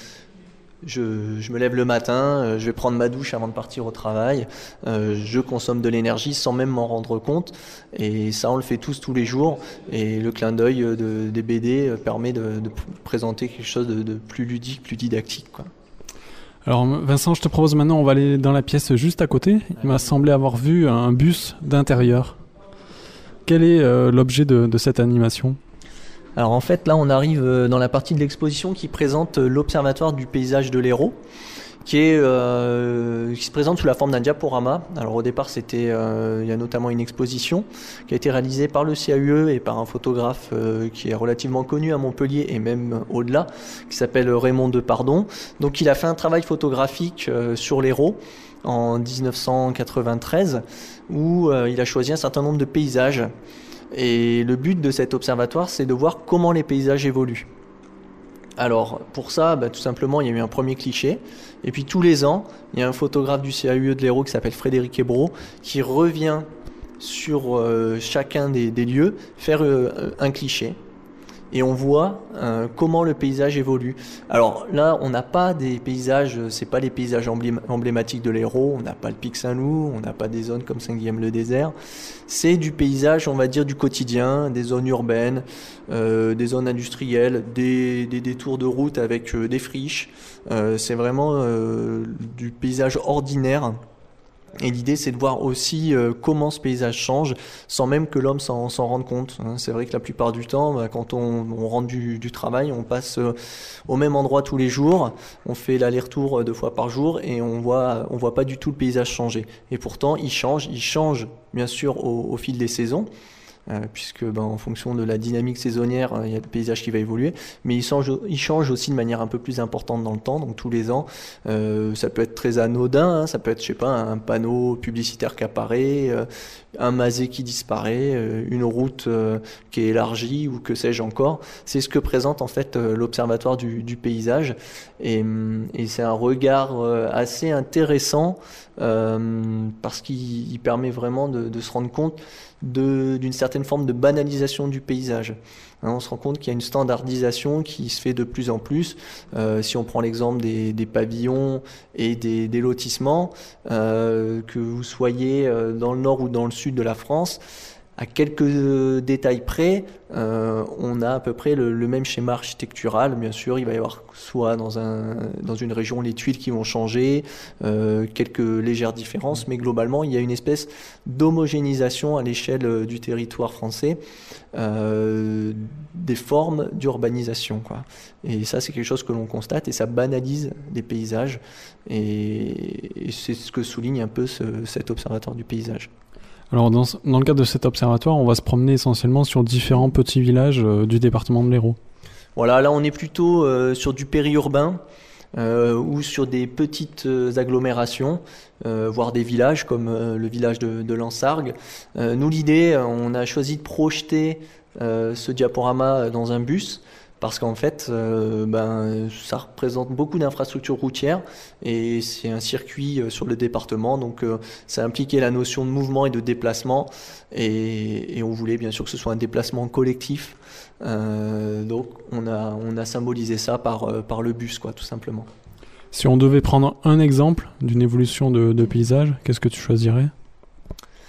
je me lève le matin, je vais prendre ma douche avant de partir au travail, je consomme de l'énergie sans même m'en rendre compte, et ça on le fait tous les jours, et le clin d'œil des BD permet de présenter quelque chose de plus ludique, plus didactique, quoi. Alors Vincent, je te propose maintenant, on va aller dans la pièce juste à côté. Il m'a semblé avoir vu un bus d'intérieur. Quel est l'objet de cette animation ? Alors en fait, là on arrive dans la partie de l'exposition qui présente l'Observatoire du paysage de l'Hérault, qui se présente sous la forme d'un diaporama. Alors au départ, il y a notamment une exposition qui a été réalisée par le CAUE et par un photographe qui est relativement connu à Montpellier et même au-delà, qui s'appelle Raymond Depardon. Donc il a fait un travail photographique sur l'Hérault en 1993 où il a choisi un certain nombre de paysages. Et le but de cet observatoire, c'est de voir comment les paysages évoluent. Alors, pour ça, tout simplement, il y a eu un premier cliché. Et puis, tous les ans, il y a un photographe du CAUE de l'Hérault qui s'appelle Frédéric Hébrault, qui revient sur chacun des lieux, faire un cliché. Et on voit comment le paysage évolue. Alors là, on n'a pas des paysages, c'est pas les paysages emblématiques de l'Hérault, on n'a pas le Pic Saint-Loup, on n'a pas des zones comme Saint-Guilhem-le-Désert. C'est du paysage, on va dire, du quotidien, des zones urbaines, des zones industrielles, des détours de route avec des friches. C'est vraiment du paysage ordinaire. Et l'idée, c'est de voir aussi comment ce paysage change sans même que l'homme s'en rende compte. C'est vrai que la plupart du temps, quand on rentre du travail, on passe au même endroit tous les jours, on fait l'aller-retour 2 fois par jour et on voit pas du tout le paysage changer. Et pourtant, il change bien sûr au fil des saisons. Puisque en fonction de la dynamique saisonnière, il y a le paysage qui va évoluer, mais il change aussi de manière un peu plus importante dans le temps, donc tous les ans. Ça peut être très anodin, ça peut être, un panneau publicitaire qui apparaît, un masé qui disparaît, une route qui est élargie, ou que sais-je encore. C'est ce que présente en fait l'Observatoire du paysage, et c'est un regard assez intéressant, parce qu'il permet vraiment de se rendre compte d'une certaine forme de banalisation du paysage. On se rend compte qu'il y a une standardisation qui se fait de plus en plus. Si on prend l'exemple des pavillons et des lotissements, que vous soyez dans le nord ou dans le sud de la France, à quelques détails près, on a à peu près le même schéma architectural. Bien sûr, il va y avoir soit dans une région les tuiles qui vont changer, quelques légères différences, mais globalement, il y a une espèce d'homogénéisation à l'échelle du territoire français des formes d'urbanisation, quoi. Et ça, c'est quelque chose que l'on constate, et ça banalise les paysages, et c'est ce que souligne un peu cet observatoire du paysage. Alors dans le cadre de cet observatoire, on va se promener essentiellement sur différents petits villages du département de l'Hérault. Voilà, là on est plutôt sur du périurbain ou sur des petites agglomérations, voire des villages comme le village de Lansargues. Nous, l'idée, on a choisi de projeter ce diaporama dans un bus, parce qu'en fait, ça représente beaucoup d'infrastructures routières, et c'est un circuit sur le département, donc ça impliquait la notion de mouvement et de déplacement, et on voulait bien sûr que ce soit un déplacement collectif, donc on a symbolisé ça par le bus, quoi, tout simplement. Si on devait prendre un exemple d'une évolution de paysage, qu'est-ce que tu choisirais ?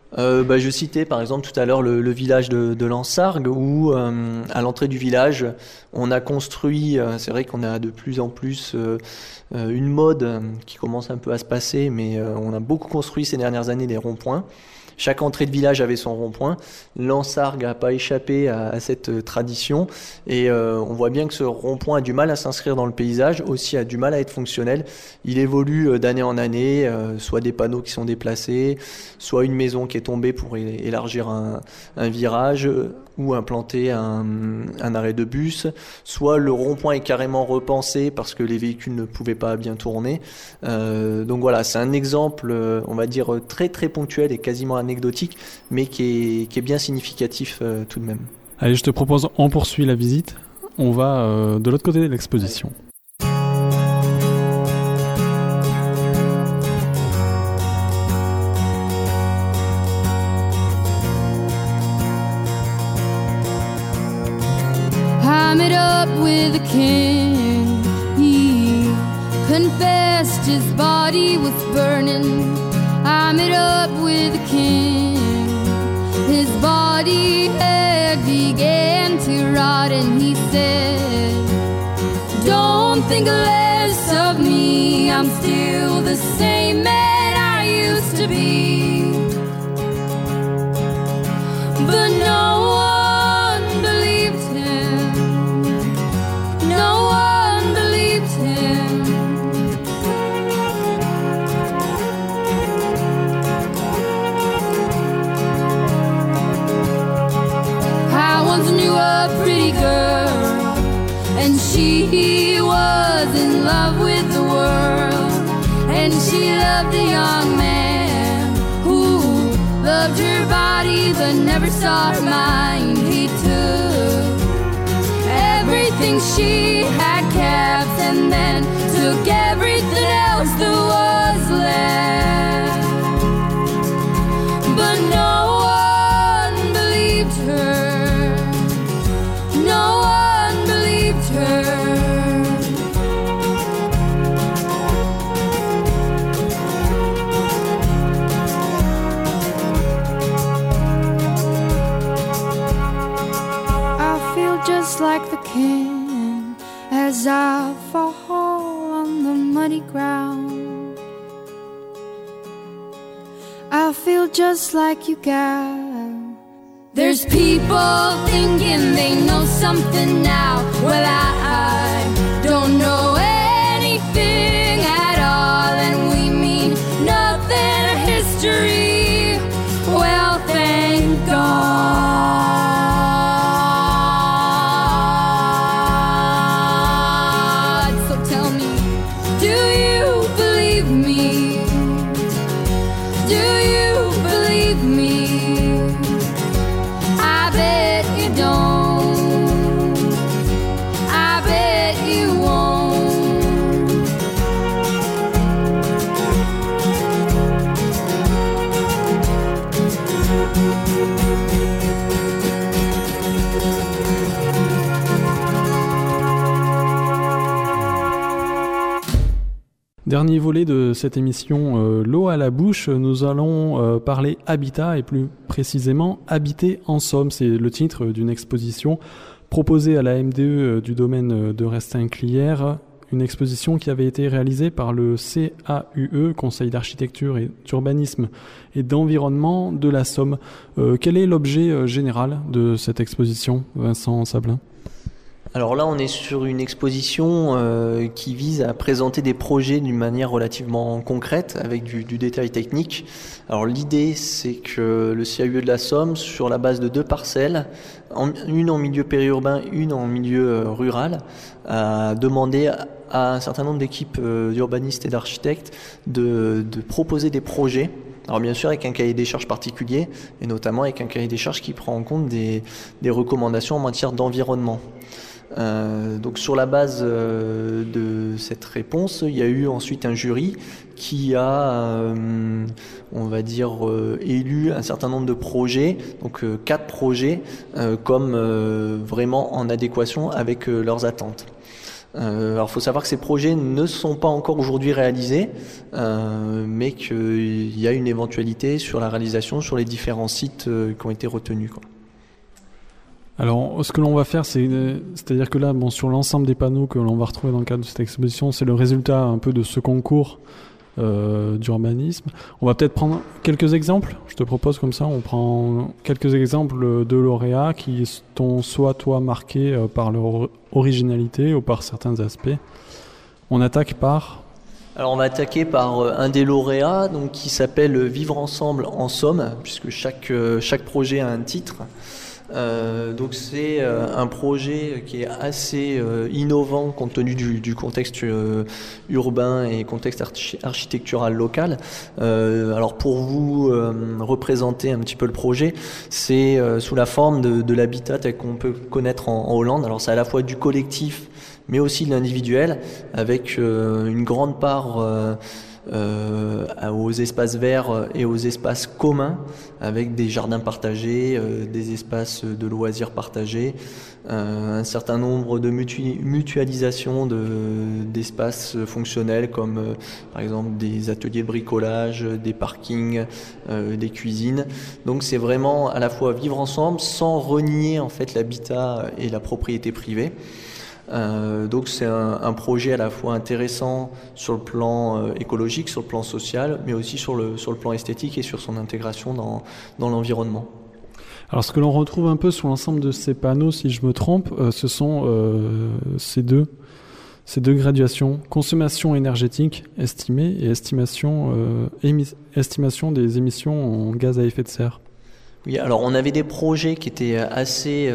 Je citais par exemple tout à l'heure le village de Lansargues où à l'entrée du village on a construit, c'est vrai qu'on a de plus en plus une mode qui commence un peu à se passer, mais on a beaucoup construit ces dernières années des ronds-points. Chaque entrée de village avait son rond-point. Lansargues n'a pas échappé à cette tradition et on voit bien que ce rond-point a du mal à s'inscrire dans le paysage, aussi a du mal à être fonctionnel. Il évolue d'année en année, soit des panneaux qui sont déplacés, soit une maison qui est tombée pour élargir un virage ou implanter un arrêt de bus, soit le rond-point est carrément repensé parce que les véhicules ne pouvaient pas bien tourner. Donc voilà, c'est un exemple, on va dire, très très ponctuel et quasiment anecdotique, mais qui est bien significatif tout de même. Allez, je te propose, on poursuit la visite. On va de l'autre côté de l'exposition. I met up with a king. He confessed his body was burning. I met up with a king. His body had began to rot, and he said, "Don't think less of me. I'm still the same man I used to be." But no one believed him. No one believed him. I once knew a pretty girl, and she was in love with the world, and she loved a young man who loved her body but never saw her mind. He took everything she had kept and then took everything else that was left. But no one believed her. No one believed her. I feel just like the king as I fall on the muddy ground. I feel just like you gal. There's people thinking they know something now. Well, I don't know anything at all, and we mean nothing to history. Well, thank God. So tell me, do you believe me? Do you believe me? I bet you don't. I bet you won't. Dernier volet de cette émission, l'eau à la bouche, nous allons parler habitat et plus précisément habiter en Somme. C'est le titre d'une exposition proposée à la MDE du domaine de Restinclières, une exposition qui avait été réalisée par le CAUE, Conseil d'architecture et d'urbanisme et d'environnement de la Somme. Quel est l'objet général de cette exposition, Vincent Sablin ? Alors là, on est sur une exposition qui vise à présenter des projets d'une manière relativement concrète, avec du détail technique. Alors l'idée, c'est que le CAUE de la Somme, sur la base de 2 parcelles, une en milieu périurbain, une en milieu rural, a demandé à un certain nombre d'équipes d'urbanistes et d'architectes de proposer des projets. Alors bien sûr avec un cahier des charges particulier, et notamment avec un cahier des charges qui prend en compte des recommandations en matière d'environnement. Donc sur la base de cette réponse, il y a eu ensuite un jury qui a, on va dire, élu un certain nombre de projets, donc 4 projets, comme vraiment en adéquation avec leurs attentes. Alors, il faut savoir que ces projets ne sont pas encore aujourd'hui réalisés, mais qu'il y a une éventualité sur la réalisation sur les différents sites qui ont été retenus, quoi. Alors, ce que l'on va faire, c'est-à-dire que là, sur l'ensemble des panneaux que l'on va retrouver dans le cadre de cette exposition, c'est le résultat un peu de ce concours d'urbanisme. On va peut-être prendre quelques exemples. Je te propose comme ça, on prend quelques exemples de lauréats qui t'ont soit toi marqué par leur originalité ou par certains aspects. On attaque par... Alors on va attaquer par un des lauréats donc, qui s'appelle Vivre ensemble en Somme, puisque chaque projet a un titre. Donc c'est un projet qui est assez innovant compte tenu du contexte urbain et contexte architectural local. Alors pour vous représenter un petit peu le projet, c'est sous la forme de l'habitat tel qu'on peut connaître en Hollande. Alors c'est à la fois du collectif mais aussi de l'individuel avec une grande part aux espaces verts et aux espaces communs avec des jardins partagés, des espaces de loisirs partagés, un certain nombre de mutualisation d'espaces fonctionnels comme par exemple des ateliers de bricolage, des parkings, des cuisines. Donc c'est vraiment à la fois vivre ensemble sans renier en fait l'habitat et la propriété privée. Donc c'est un projet à la fois intéressant sur le plan écologique, sur le plan social, mais aussi sur le plan esthétique et sur son intégration dans l'environnement. Alors ce que l'on retrouve un peu sur l'ensemble de ces panneaux, si je me trompe, ce sont ces deux graduations, consommation énergétique estimée et estimation des émissions en gaz à effet de serre. Oui, alors on avait des projets qui étaient assez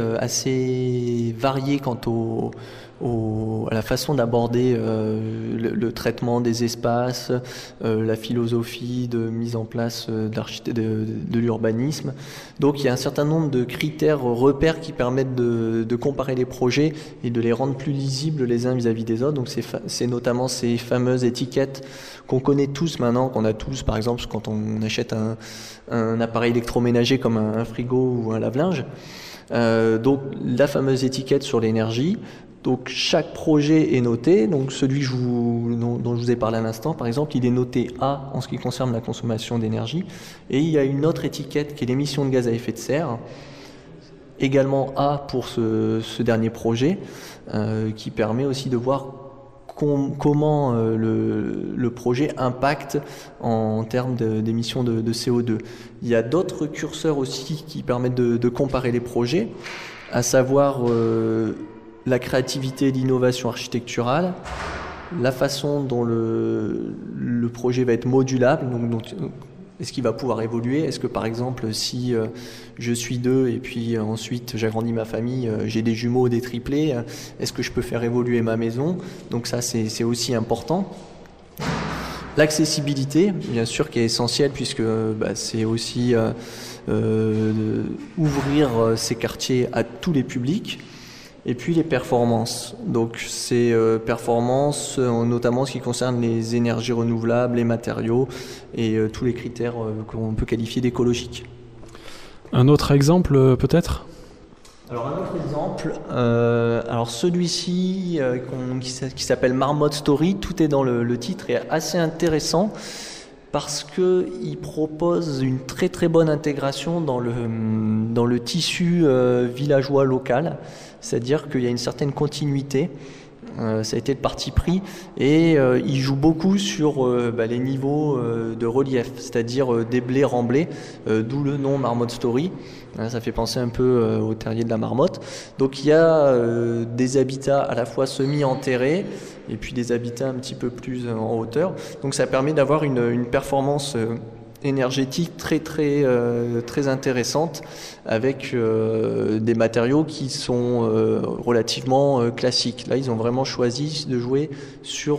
variés quant à la façon d'aborder le traitement des espaces, la philosophie de mise en place de l'urbanisme. Donc il y a un certain nombre de critères repères qui permettent de comparer les projets et de les rendre plus lisibles les uns vis-à-vis des autres. Donc c'est notamment ces fameuses étiquettes qu'on connaît tous maintenant, qu'on a tous par exemple quand on achète un appareil électroménager comme un frigo ou un lave-linge. Donc la fameuse étiquette sur l'énergie. Donc chaque projet est noté. Donc celui dont je vous ai parlé à l'instant, par exemple, il est noté A en ce qui concerne la consommation d'énergie. Et il y a une autre étiquette qui est l'émission de gaz à effet de serre, également A pour ce dernier projet, qui permet aussi de voir comment le projet impacte en termes d'émissions de CO2. Il y a d'autres curseurs aussi qui permettent de comparer les projets, à savoir la créativité et l'innovation architecturale, la façon dont le projet va être modulable, donc est-ce qu'il va pouvoir évoluer? Est-ce que par exemple si je suis 2 et puis ensuite j'agrandis ma famille, j'ai des jumeaux, des triplés, est-ce que je peux faire évoluer ma maison? Donc ça c'est aussi important. L'accessibilité, bien sûr, qui est essentielle puisque c'est aussi ouvrir ces quartiers à tous les publics. Et puis les performances. Donc ces performances, notamment en ce qui concerne les énergies renouvelables, les matériaux et tous les critères qu'on peut qualifier d'écologiques. Un autre exemple peut-être ? Alors un autre exemple, alors celui-ci qui s'appelle Marmotte Story, tout est dans le titre, est assez intéressant parce qu'il propose une très très bonne intégration dans le tissu villageois local. C'est-à-dire qu'il y a une certaine continuité, ça a été le parti pris, et il joue beaucoup sur les niveaux de relief, c'est-à-dire déblé, remblé, d'où le nom Marmotte Story. Ça fait penser un peu au terrier de la marmotte. Donc il y a des habitats à la fois semi-enterrés et puis des habitats un petit peu plus en hauteur. Donc ça permet d'avoir une performance énergétique très très très intéressante avec des matériaux qui sont relativement classiques. Là, ils ont vraiment choisi de jouer sur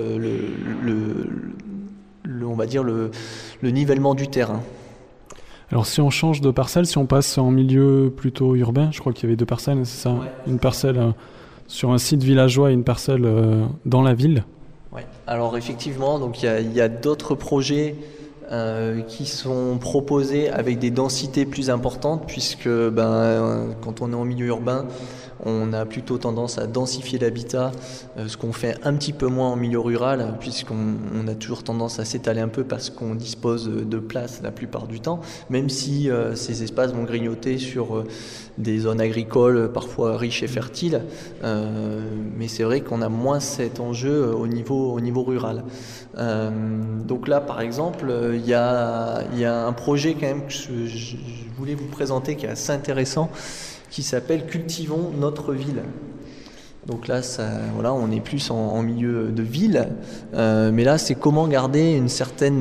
on va dire le nivellement du terrain. Alors si on change de parcelle, si on passe en milieu plutôt urbain, je crois qu'il y avait 2 parcelles, c'est ça, ouais. Une parcelle sur un site villageois et une parcelle dans la ville. Ouais. Alors effectivement, donc il y a d'autres projets qui sont proposés avec des densités plus importantes, puisque quand on est en milieu urbain, on a plutôt tendance à densifier l'habitat, ce qu'on fait un petit peu moins en milieu rural, puisqu'on a toujours tendance à s'étaler un peu parce qu'on dispose de place la plupart du temps, même si ces espaces vont grignoter sur des zones agricoles parfois riches et fertiles, mais c'est vrai qu'on a moins cet enjeu au niveau rural. Donc là, par exemple, il y a un projet quand même que je voulais vous présenter qui est assez intéressant, qui s'appelle Cultivons notre ville. Donc là, on est plus en milieu de ville, mais là, c'est comment garder un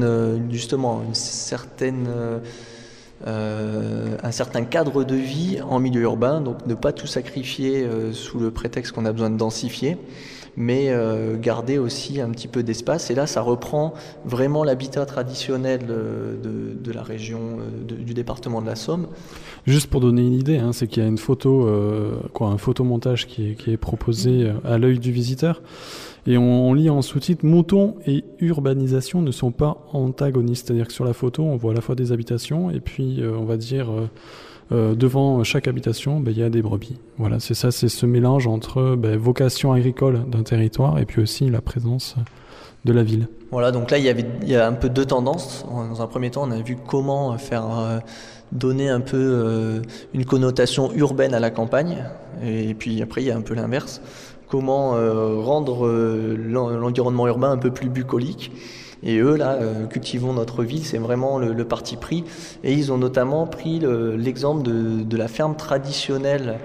certain cadre de vie en milieu urbain, donc ne pas tout sacrifier sous le prétexte qu'on a besoin de densifier, mais garder aussi un petit peu d'espace. Et là, ça reprend vraiment l'habitat traditionnel de la région, du département de la Somme. Juste pour donner une idée, c'est qu'il y a une photo, un photomontage qui est proposé à l'œil du visiteur. Et on lit en sous-titre « Moutons et urbanisation ne sont pas antagonistes ». C'est-à-dire que sur la photo, on voit à la fois des habitations et puis, on va dire, devant chaque habitation, il y a des brebis. Voilà, c'est ça, c'est ce mélange entre vocation agricole d'un territoire et puis aussi la présence de la ville. Voilà, donc là, il y a un peu deux tendances. Dans un premier temps, on a vu comment faire donner un peu une connotation urbaine à la campagne. Et puis après, il y a un peu l'inverse. Comment rendre l'environnement urbain un peu plus bucolique. Et eux, là, Cultivons notre ville, c'est vraiment le parti pris. Et ils ont notamment pris l'exemple de la ferme traditionnelle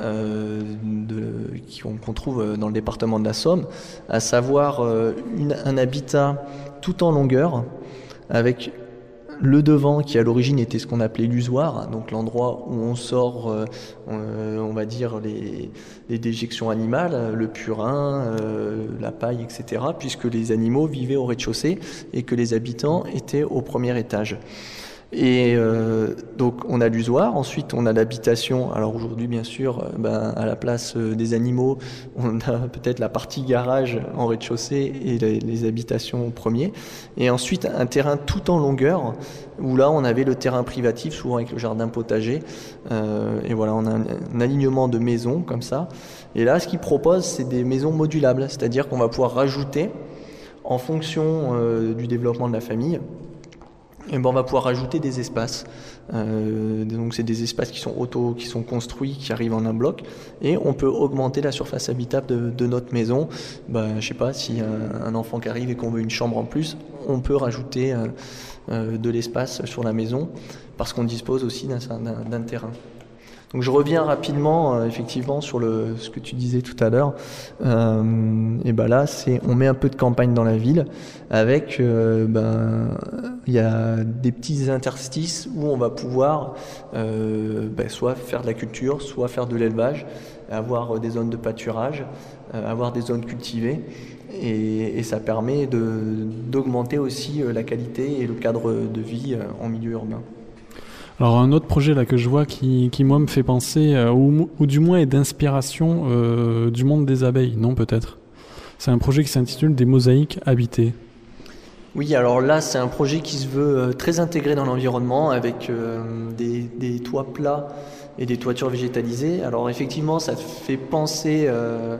qu'on trouve dans le département de la Somme, à savoir un habitat tout en longueur, avec le devant qui à l'origine était ce qu'on appelait l'usoir, donc l'endroit où on sort, on va dire, les déjections animales, le purin, la paille, etc., puisque les animaux vivaient au rez-de-chaussée et que les habitants étaient au premier étage. Et donc on a l'usoir, ensuite on a l'habitation. Alors aujourd'hui bien sûr, à la place des animaux, on a peut-être la partie garage en rez-de-chaussée et les habitations au premier. Et ensuite un terrain tout en longueur, où là on avait le terrain privatif, souvent avec le jardin potager. Et voilà, on a un alignement de maisons comme ça. Et là ce qu'ils proposent, c'est des maisons modulables, c'est-à-dire qu'on va pouvoir rajouter en fonction du développement de la famille. Et on va pouvoir rajouter des espaces. Donc c'est des espaces qui sont construits, qui arrivent en un bloc, et on peut augmenter la surface habitable de notre maison. Je sais pas, si un enfant qui arrive et qu'on veut une chambre en plus, on peut rajouter de l'espace sur la maison, parce qu'on dispose aussi d'un terrain. Donc je reviens rapidement effectivement sur ce que tu disais tout à l'heure. Là, on met un peu de campagne dans la ville avec il y a des petits interstices où on va pouvoir soit faire de la culture, soit faire de l'élevage, avoir des zones de pâturage, avoir des zones cultivées. Et ça permet d'augmenter aussi la qualité et le cadre de vie en milieu urbain. Alors un autre projet là que je vois qui moi me fait penser, ou du moins est d'inspiration du monde des abeilles, non peut-être. C'est un projet qui s'intitule Des mosaïques habitées. Oui, alors là c'est un projet qui se veut très intégré dans l'environnement, avec des toits plats et des toitures végétalisées. Alors effectivement ça fait penser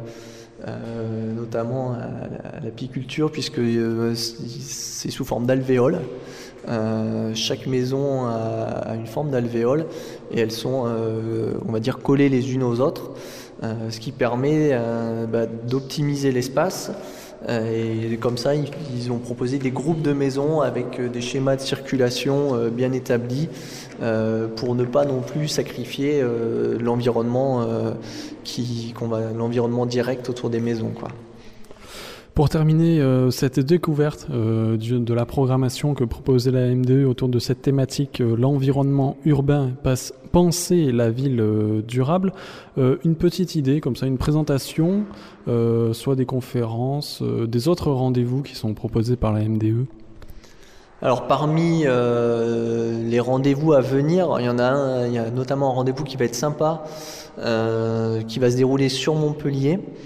notamment à l'apiculture, puisque c'est sous forme d'alvéoles. Chaque maison a une forme d'alvéole et elles sont, on va dire, collées les unes aux autres, ce qui permet d'optimiser l'espace. Et comme ça, ils ont proposé des groupes de maisons avec des schémas de circulation bien établis, pour ne pas non plus sacrifier l'environnement l'environnement direct autour des maisons, quoi. Pour terminer cette découverte de la programmation que proposait la MDE autour de cette thématique, l'environnement urbain, penser la ville durable, une petite idée, comme ça, une présentation, soit des conférences, des autres rendez-vous qui sont proposés par la MDE. Alors parmi les rendez-vous à venir, il y a notamment un rendez-vous qui va être sympa, qui va se dérouler sur Montpellier,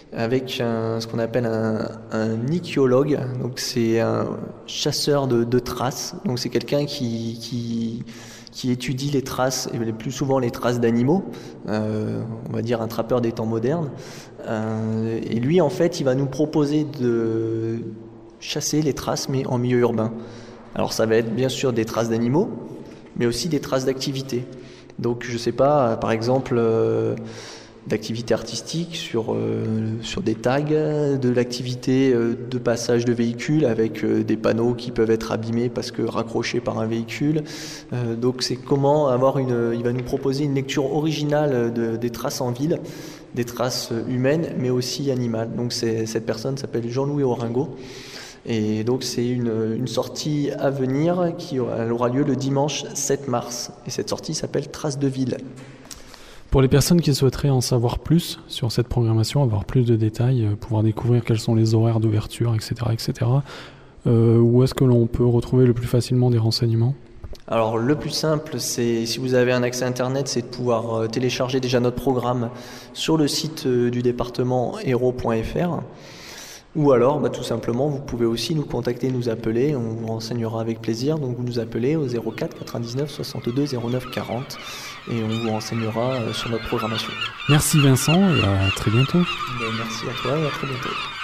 avec ce qu'on appelle un ichthyologue. Donc c'est un chasseur de traces. Donc c'est quelqu'un qui étudie les traces, et le plus souvent les traces d'animaux, on va dire un trappeur des temps modernes. Et lui, en fait, il va nous proposer de chasser les traces, mais en milieu urbain. Alors ça va être bien sûr des traces d'animaux, mais aussi des traces d'activité. Donc je sais pas, par exemple, d'activité artistique sur des tags, de l'activité de passage de véhicules avec des panneaux qui peuvent être abîmés parce que raccrochés par un véhicule. Donc c'est comment il va nous proposer une lecture originale des traces en ville, des traces humaines mais aussi animales. Donc cette personne s'appelle Jean-Louis Oringo. Et donc c'est une sortie à venir elle aura lieu le dimanche 7 mars. Et cette sortie s'appelle Traces de ville. Pour les personnes qui souhaiteraient en savoir plus sur cette programmation, avoir plus de détails, pouvoir découvrir quels sont les horaires d'ouverture, etc., où est-ce que l'on peut retrouver le plus facilement des renseignements ? Alors le plus simple, c'est si vous avez un accès Internet, c'est de pouvoir télécharger déjà notre programme sur le site du département hérault.fr. Ou alors, tout simplement, vous pouvez aussi nous contacter, nous appeler, on vous renseignera avec plaisir. Donc vous nous appelez au 04 99 62 09 40 et on vous renseignera sur notre programmation. Merci Vincent et à très bientôt. Merci à toi et à très bientôt.